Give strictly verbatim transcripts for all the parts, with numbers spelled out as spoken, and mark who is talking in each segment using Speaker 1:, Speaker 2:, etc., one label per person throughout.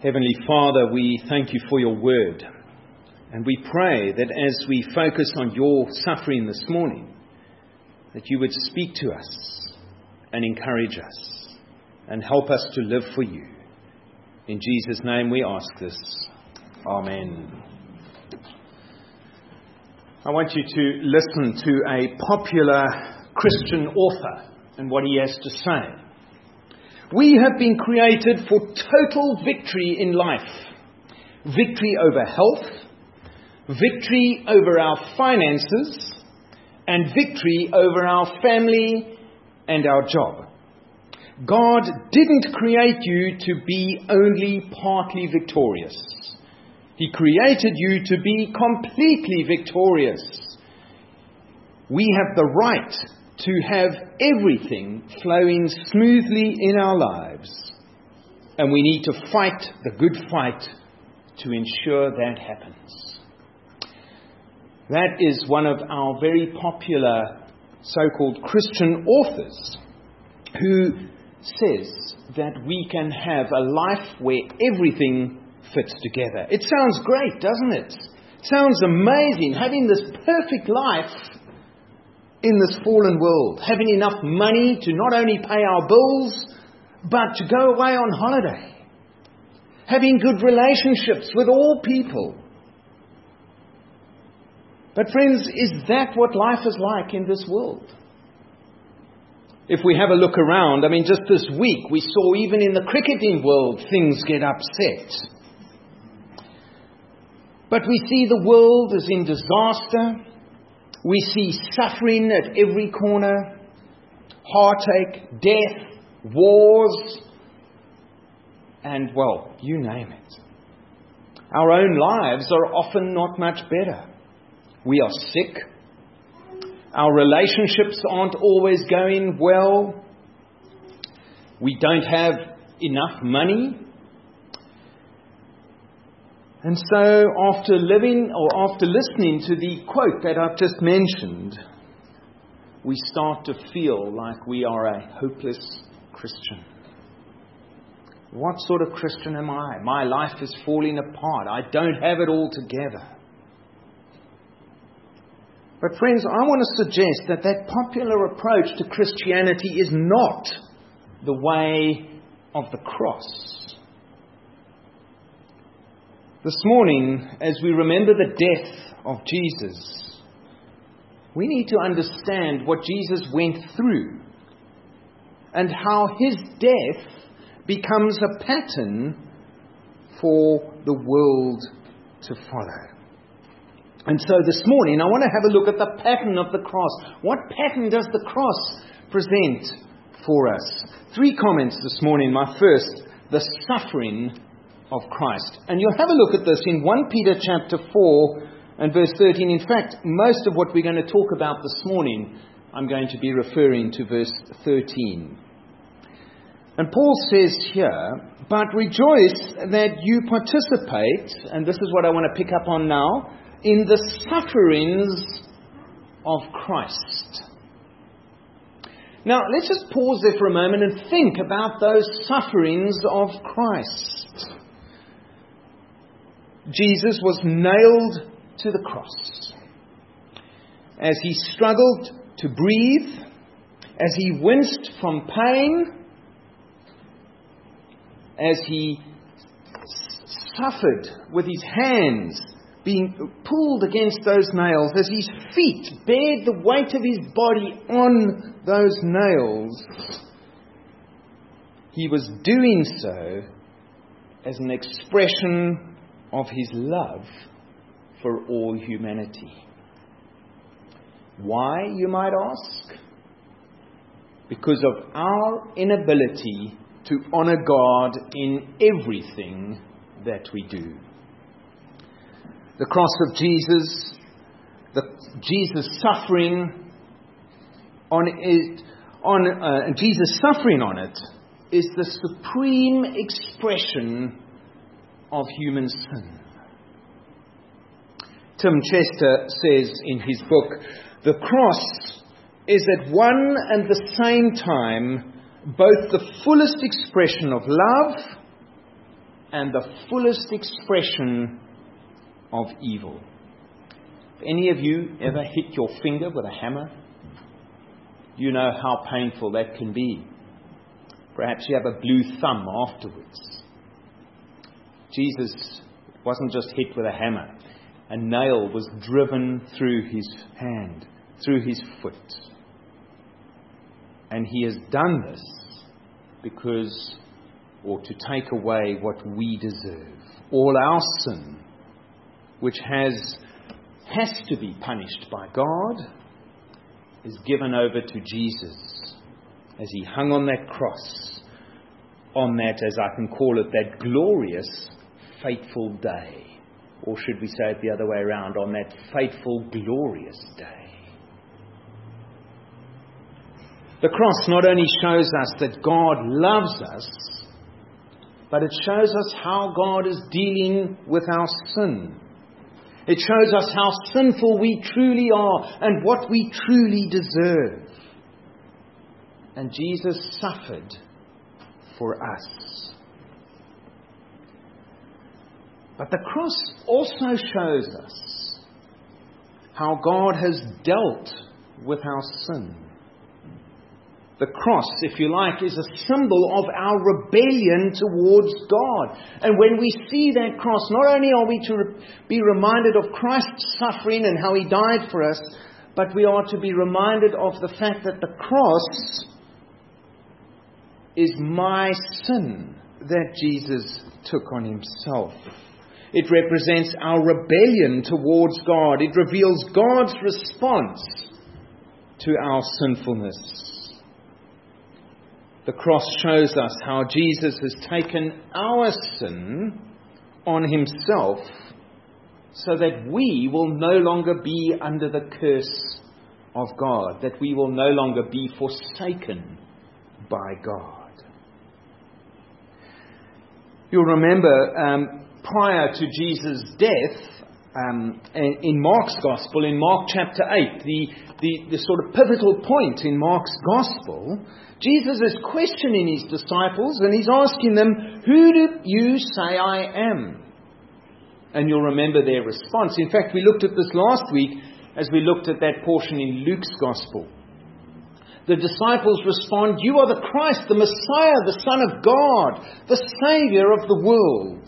Speaker 1: Heavenly Father, we thank you for your word. And we pray that as we focus on your suffering this morning, that you would speak to us and encourage us and help us to live for you. In Jesus' name we ask this. Amen. I want you to listen to a popular Christian author and what he has to say. We have been created for total victory in life. Victory over health, victory over our finances, and victory over our family and our job. God didn't create you to be only partly victorious. He created you to be completely victorious. We have the right to have everything flowing smoothly in our lives. And we need to fight the good fight to ensure that happens. That is one of our very popular so-called Christian authors who says that we can have a life where everything fits together. It sounds great, doesn't it? It sounds amazing, having this perfect life in this fallen world, having enough money to not only pay our bills, but to go away on holiday, having good relationships with all people. But friends, is that what life is like in this world? If we have a look around, I mean, just this week, we saw even in the cricketing world, things get upset. But we see the world is in disaster. We see suffering at every corner, heartache, death, wars, and, well, you name it. Our own lives are often not much better. We are sick. Our relationships aren't always going well. We don't have enough money. And so after living or after listening to the quote that I've just mentioned, we start to feel like we are a hopeless Christian. What sort of Christian am I? My life is falling apart. I don't have it all together. But friends, I want to suggest that that popular approach to Christianity is not the way of the cross. This morning, as we remember the death of Jesus, we need to understand what Jesus went through and how his death becomes a pattern for the world to follow. And so this morning, I want to have a look at the pattern of the cross. What pattern does the cross present for us? Three comments this morning. My first, the suffering of Christ. And you'll have a look at this in First Peter chapter four and verse thirteen. In fact, most of what we're going to talk about this morning, I'm going to be referring to verse thirteen. And Paul says here, but rejoice that you participate, and this is what I want to pick up on now, in the sufferings of Christ. Now, let's just pause there for a moment and think about those sufferings of Christ. Jesus was nailed to the cross. As he struggled to breathe, as he winced from pain, as he suffered with his hands being pulled against those nails, as his feet bared the weight of his body on those nails, he was doing so as an expression of his love for all humanity. Why, you might ask? Because of our inability to honor God in everything that we do. The cross of Jesus, the Jesus suffering on it, on uh, Jesus suffering on it, is the supreme expression of human sin. Tim Chester says in his book, the cross is at one and the same time both the fullest expression of love and the fullest expression of evil. Have any of you ever hit your finger with a hammer? You know how painful that can be. Perhaps you have a blue thumb afterwards. Jesus wasn't just hit with a hammer. A nail was driven through his hand, through his foot. And he has done this because, or to take away what we deserve. All our sin, which has, has to be punished by God, is given over to Jesus as he hung on that cross, on that, as I can call it, that glorious, fateful day. Or should we say it the other way around, on that fateful, glorious day. The cross not only shows us that God loves us, but it shows us how God is dealing with our sin. It shows us how sinful we truly are and what we truly deserve. And Jesus suffered for us. But the cross also shows us how God has dealt with our sin. The cross, if you like, is a symbol of our rebellion towards God. And when we see that cross, not only are we to be reminded of Christ's suffering and how he died for us, but we are to be reminded of the fact that the cross is my sin that Jesus took on himself. It represents our rebellion towards God. It reveals God's response to our sinfulness. The cross shows us how Jesus has taken our sin on himself so that we will no longer be under the curse of God, that we will no longer be forsaken by God. You'll remember um, prior to Jesus' death, um, in Mark's Gospel, in Mark chapter eight, the, the, the sort of pivotal point in Mark's Gospel, Jesus is questioning his disciples and he's asking them, who do you say I am? And you'll remember their response. In fact, we looked at this last week as we looked at that portion in Luke's Gospel. The disciples respond, you are the Christ, the Messiah, the Son of God, the Saviour of the world.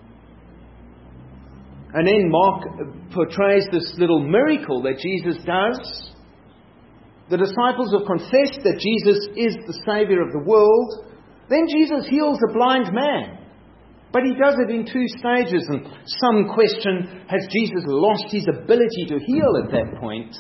Speaker 1: And then Mark portrays this little miracle that Jesus does. The disciples have confessed that Jesus is the Saviour of the world. Then Jesus heals a blind man. But he does it in two stages. And some question, has Jesus lost his ability to heal at that point?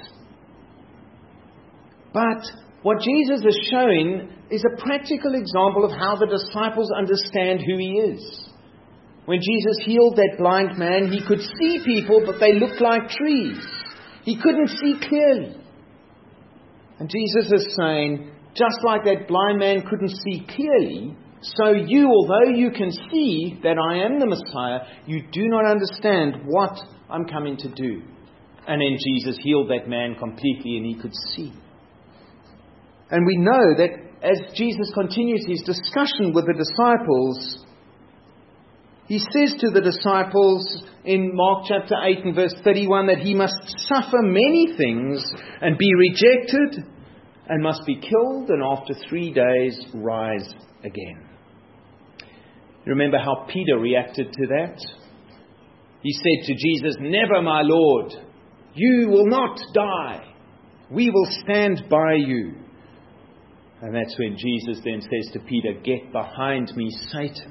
Speaker 1: But what Jesus is showing is a practical example of how the disciples understand who he is. When Jesus healed that blind man, he could see people, but they looked like trees. He couldn't see clearly. And Jesus is saying, just like that blind man couldn't see clearly, so you, although you can see that I am the Messiah, you do not understand what I'm coming to do. And then Jesus healed that man completely and he could see. And we know that as Jesus continues his discussion with the disciples, he says to the disciples in Mark chapter eight and verse thirty-one that he must suffer many things and be rejected and must be killed and after three days rise again. You remember how Peter reacted to that? He said to Jesus, never, my Lord, you will not die. We will stand by you. And that's when Jesus then says to Peter, get behind me, Satan.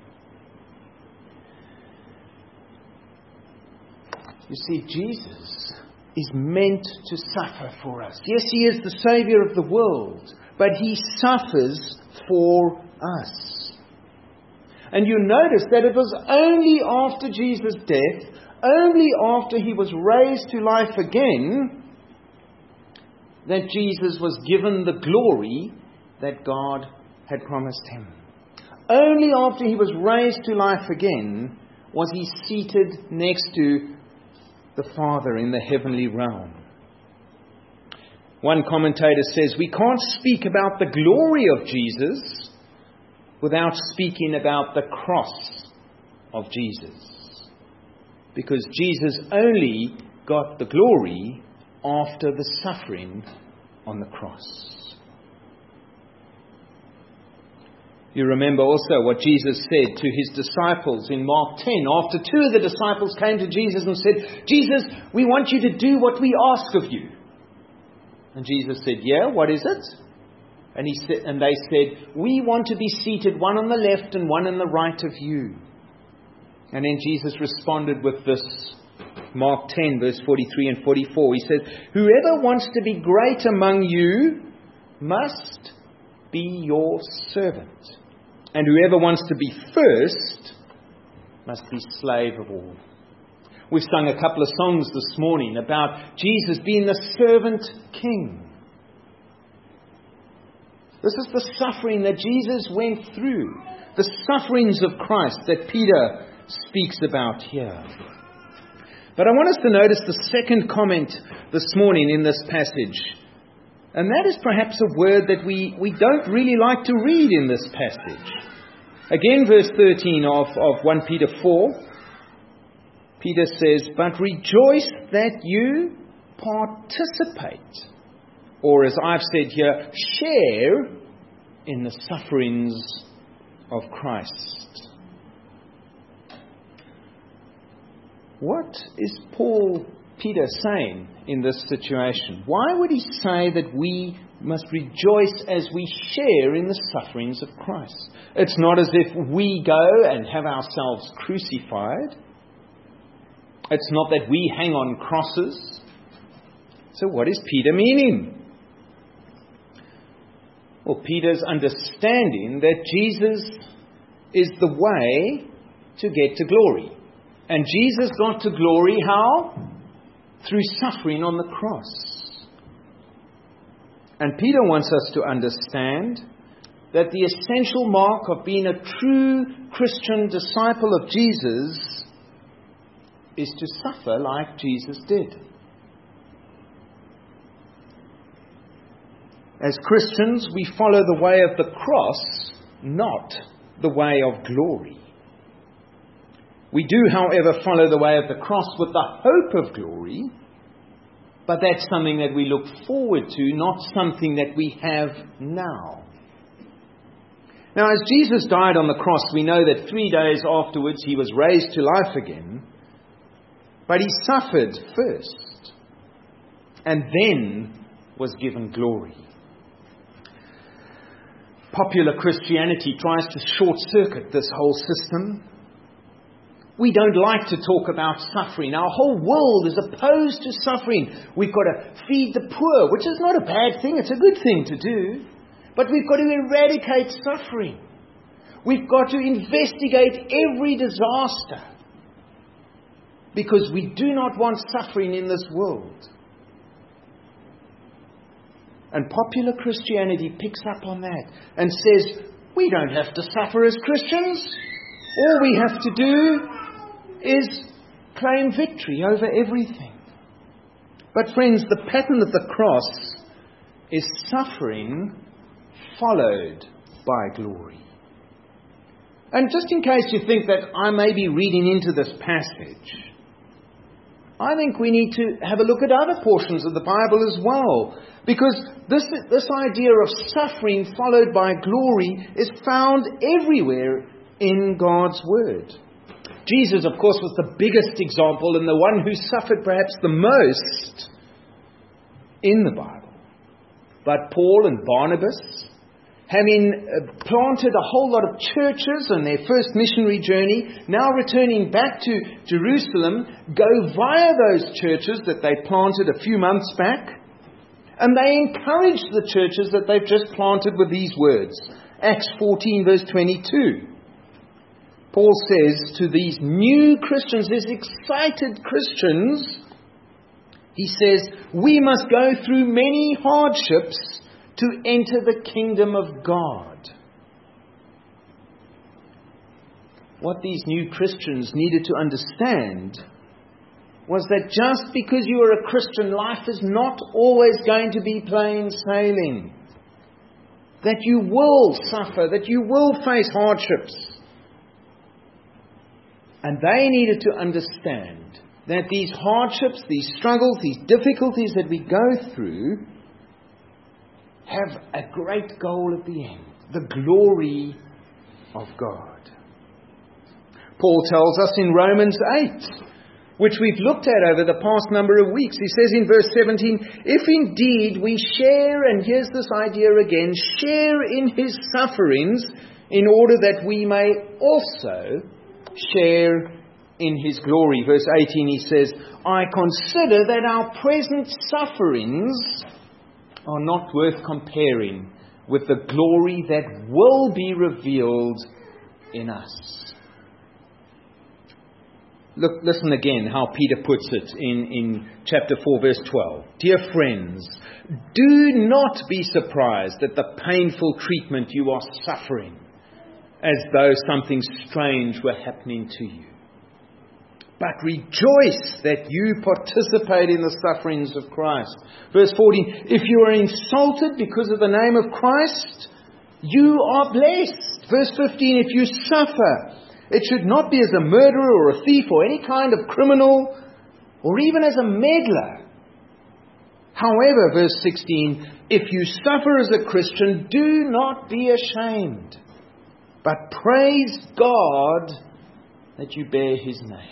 Speaker 1: You see, Jesus is meant to suffer for us. Yes, he is the Saviour of the world, but he suffers for us. And you notice that it was only after Jesus' death, only after he was raised to life again, that Jesus was given the glory that God had promised him. Only after he was raised to life again was he seated next to the Father in the heavenly realm. One commentator says, we can't speak about the glory of Jesus without speaking about the cross of Jesus. Because Jesus only got the glory after the suffering on the cross. You remember also what Jesus said to his disciples in Mark ten. After two of the disciples came to Jesus and said, "Jesus, we want you to do what we ask of you." And Jesus said, "Yeah, what is it?" And he said, and they said, "We want to be seated, one on the left and one on the right of you." And then Jesus responded with this, Mark ten, verse forty-three and forty-four. He said, "Whoever wants to be great among you must be your servant. And whoever wants to be first must be slave of all." We've sung a couple of songs this morning about Jesus being the servant king. This is the suffering that Jesus went through. The sufferings of Christ that Peter speaks about here. But I want us to notice the second comment this morning in this passage. And that is perhaps a word that we, we don't really like to read in this passage. Again, verse thirteen of, of First Peter four. Peter says, "But rejoice that you participate," or as I've said here, share in the sufferings of Christ. What is Paul Peter saying in this situation? Why would he say that we must rejoice as we share in the sufferings of Christ? It's not as if we go and have ourselves crucified. It's not that we hang on crosses. So what is Peter meaning? Well, Peter's understanding that Jesus is the way to get to glory. And Jesus got to glory how? Through suffering on the cross. And Peter wants us to understand that the essential mark of being a true Christian disciple of Jesus is to suffer like Jesus did. As Christians, we follow the way of the cross, not the way of glory. We do, however, follow the way of the cross with the hope of glory, but that's something that we look forward to, not something that we have now. Now, as Jesus died on the cross, we know that three days afterwards he was raised to life again, but he suffered first and then was given glory. Popular Christianity tries to short-circuit this whole system. We don't like to talk about suffering. Our whole world is opposed to suffering. We've got to feed the poor, which is not a bad thing. It's a good thing to do. But we've got to eradicate suffering. We've got to investigate every disaster. Because we do not want suffering in this world. And popular Christianity picks up on that and says, we don't have to suffer as Christians. All we have to do is claim victory over everything. But friends, the pattern of the cross is suffering followed by glory. And just in case you think that I may be reading into this passage, I think we need to have a look at other portions of the Bible as well. Because this, this idea of suffering followed by glory is found everywhere in God's Word. Jesus, of course, was the biggest example and the one who suffered perhaps the most in the Bible. But Paul and Barnabas, having planted a whole lot of churches on their first missionary journey, now returning back to Jerusalem, go via those churches that they planted a few months back, and they encourage the churches that they've just planted with these words. Acts fourteen, verse twenty-two. Paul says to these new Christians, these excited Christians, he says, we must go through many hardships to enter the kingdom of God. What these new Christians needed to understand was that just because you are a Christian, life is not always going to be plain sailing. That you will suffer, that you will face hardships. And they needed to understand that these hardships, these struggles, these difficulties that we go through have a great goal at the end, the glory of God. Paul tells us in Romans eight, which we've looked at over the past number of weeks. He says in verse seventeen, if indeed we share, and here's this idea again, share in his sufferings, in order that we may also share in his glory. Verse eighteen, he says, I consider that our present sufferings are not worth comparing with the glory that will be revealed in us. Look, listen again how Peter puts it in, in chapter four, verse twelve. Dear friends, do not be surprised at the painful treatment you are suffering, as though something strange were happening to you. But rejoice that you participate in the sufferings of Christ. Verse fourteen, if you are insulted because of the name of Christ, you are blessed. Verse fifteen, if you suffer, it should not be as a murderer or a thief or any kind of criminal or even as a meddler. However, verse sixteen, if you suffer as a Christian, do not be ashamed, but praise God that you bear his name.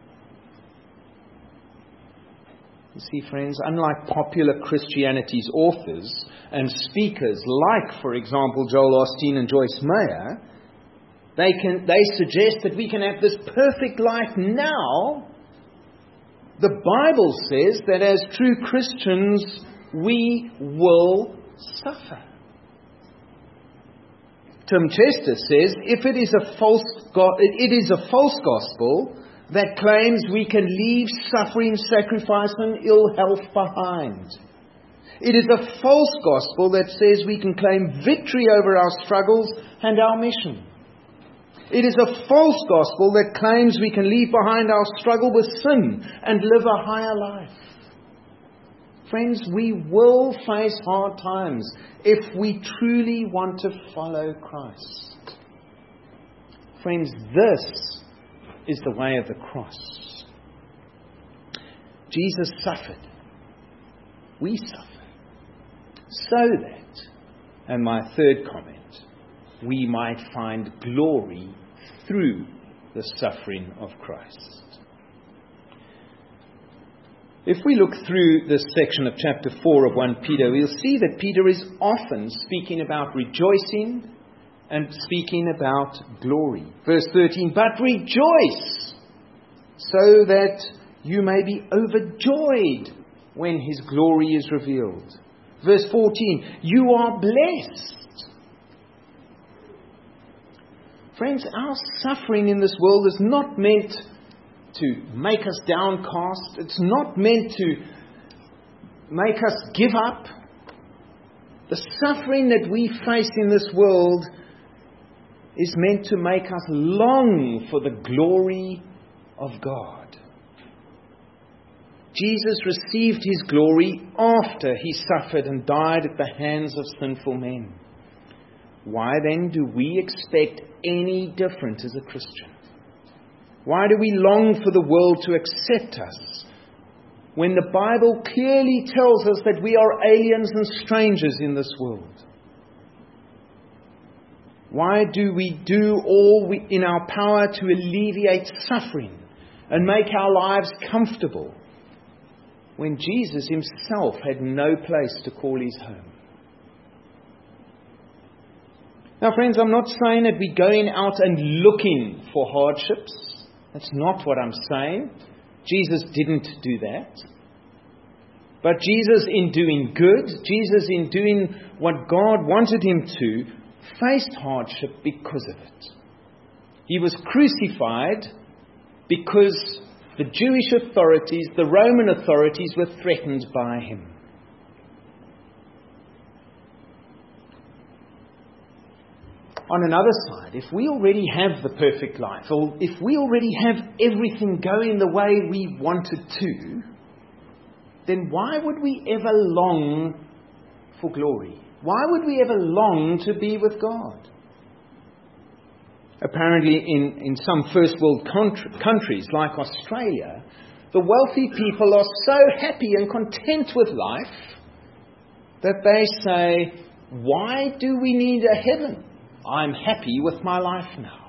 Speaker 1: You see, friends, unlike popular Christianity's authors and speakers like, for example, Joel Osteen and Joyce Meyer, they can they suggest that we can have this perfect life now. The Bible says that as true Christians, we will suffer. Tim Chester says, if it is a false go- it is a false gospel that claims we can leave suffering, sacrifice, and ill health behind. It is a false gospel that says we can claim victory over our struggles and our mission. It is a false gospel that claims we can leave behind our struggle with sin and live a higher life. Friends, we will face hard times if we truly want to follow Christ. Friends, this is the way of the cross. Jesus suffered. We suffer. So that, and my third comment, we might find glory through the suffering of Christ. If we look through this section of chapter four of First Peter, we'll see that Peter is often speaking about rejoicing and speaking about glory. Verse thirteen, but rejoice so that you may be overjoyed when his glory is revealed. Verse fourteen, you are blessed. Friends, our suffering in this world is not meant to make us downcast. It's not meant to make us give up. The suffering that we face in this world is meant to make us long for the glory of God. Jesus received his glory after he suffered and died at the hands of sinful men. Why then do we expect any different as a Christian? Why do we long for the world to accept us when the Bible clearly tells us that we are aliens and strangers in this world? Why do we do all we, in our power to alleviate suffering and make our lives comfortable when Jesus himself had no place to call his home? Now, friends, I'm not saying that we're going out and looking for hardships. That's not what I'm saying. Jesus didn't do that. But Jesus, in doing good, Jesus, in doing what God wanted him to, faced hardship because of it. He was crucified because the Jewish authorities, the Roman authorities, were threatened by him. On another side, if we already have the perfect life, or if we already have everything going the way we want it to, then why would we ever long for glory? Why would we ever long to be with God? Apparently in, in some first world country, countries like Australia, the wealthy people are so happy and content with life that they say, why do we need a heaven? I'm happy with my life now.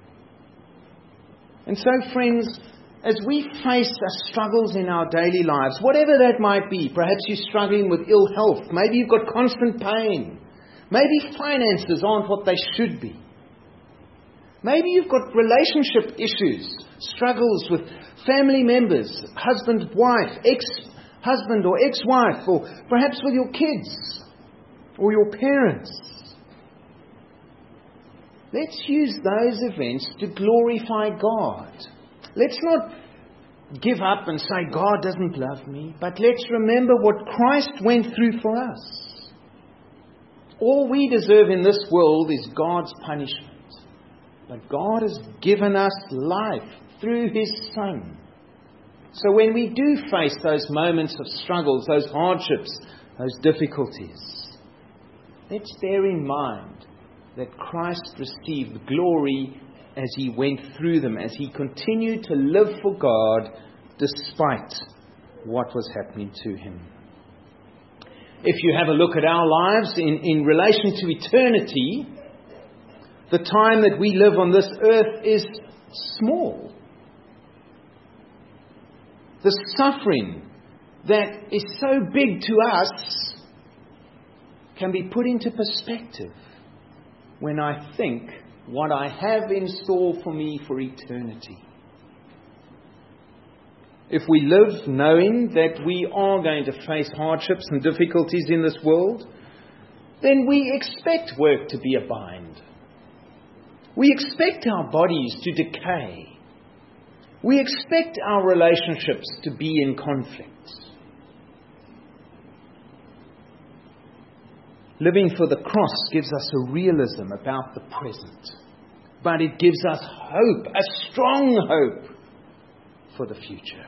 Speaker 1: And so, friends, as we face our struggles in our daily lives, whatever that might be, perhaps you're struggling with ill health, maybe you've got constant pain, maybe finances aren't what they should be, maybe you've got relationship issues, struggles with family members, husband, wife, ex-husband or ex-wife, or perhaps with your kids or your parents. Let's use those events to glorify God. Let's not give up and say, God doesn't love me, but let's remember what Christ went through for us. All we deserve in this world is God's punishment. But God has given us life through His Son. So when we do face those moments of struggles, those hardships, those difficulties, let's bear in mind that Christ received glory as He went through them, as He continued to live for God despite what was happening to Him. If you have a look at our lives in, in relation to eternity, the time that we live on this earth is small. The suffering that is so big to us can be put into perspective when I think what I have in store for me for eternity. If we live knowing that we are going to face hardships and difficulties in this world, then we expect work to be a bind. We expect our bodies to decay. We expect our relationships to be in conflict. Living for the cross gives us a realism about the present, but it gives us hope, a strong hope for the future.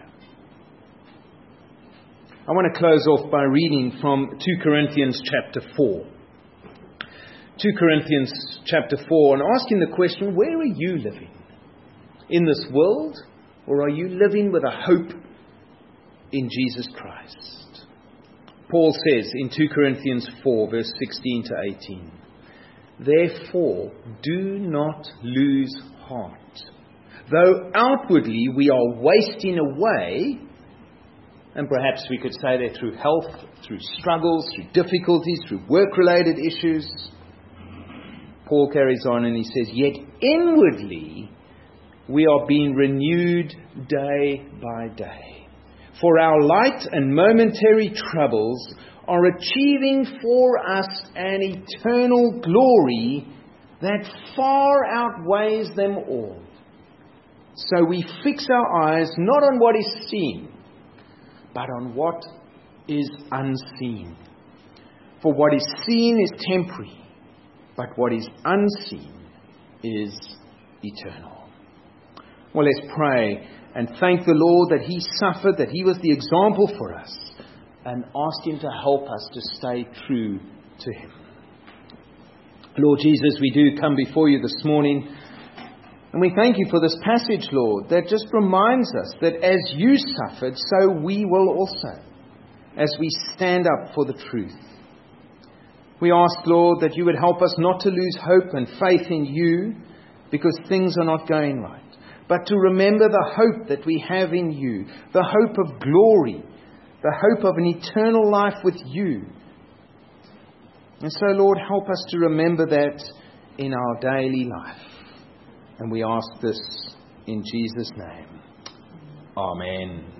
Speaker 1: I want to close off by reading from Second Corinthians chapter four. Second Corinthians chapter four, and asking the question, where are you living? In this world, or are you living with a hope in Jesus Christ? Paul says in Second Corinthians four, verse sixteen to eighteen, therefore, do not lose heart. Though outwardly we are wasting away, and perhaps we could say that through health, through struggles, through difficulties, through work-related issues, Paul carries on and he says, yet inwardly we are being renewed day by day. For our light and momentary troubles are achieving for us an eternal glory that far outweighs them all. So we fix our eyes not on what is seen, but on what is unseen. For what is seen is temporary, but what is unseen is eternal. Well, let's pray and thank the Lord that He suffered, that He was the example for us, and ask Him to help us to stay true to Him. Lord Jesus, we do come before You this morning, and we thank You for this passage, Lord, that just reminds us that as You suffered, so we will also, as we stand up for the truth. We ask, Lord, that You would help us not to lose hope and faith in You because things are not going right, but to remember the hope that we have in You, the hope of glory, the hope of an eternal life with You. And so, Lord, help us to remember that in our daily life. And we ask this in Jesus' name. Amen.